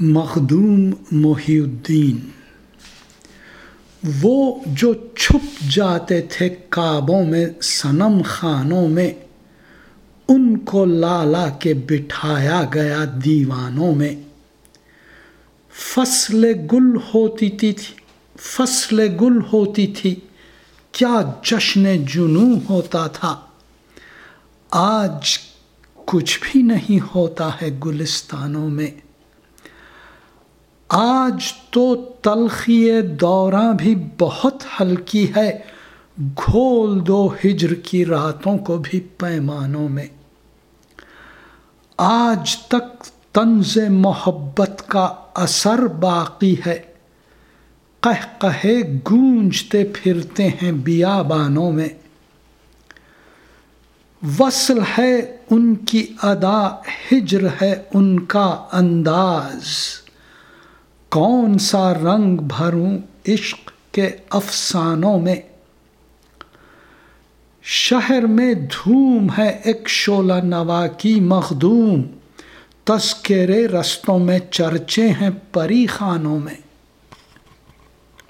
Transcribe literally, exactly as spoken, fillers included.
مخدوم محی الدین، وہ جو چھپ جاتے تھے کعبوں میں صنم خانوں میں، ان کو لا لا کے بٹھایا گیا دیوانوں میں۔ فصل گل ہوتی تھی فصل گل ہوتی تھی کیا جشن جنوں ہوتا تھا، آج کچھ بھی نہیں ہوتا ہے گلستانوں میں۔ آج تو تلخی دوراں بھی بہت ہلکی ہے، گھول دو ہجر کی راتوں کو بھی پیمانوں میں۔ آج تک طنز محبت کا اثر باقی ہے، قہقہے گونجتے پھرتے ہیں بیابانوں میں۔ وصل ہے ان کی ادا، ہجر ہے ان کا انداز، کون سا رنگ بھروں عشق کے افسانوں میں۔ شہر میں دھوم ہے ایک شعلہ نوا کی مخدوم، تذکرے رستوں میں چرچے ہیں پری خانوں میں۔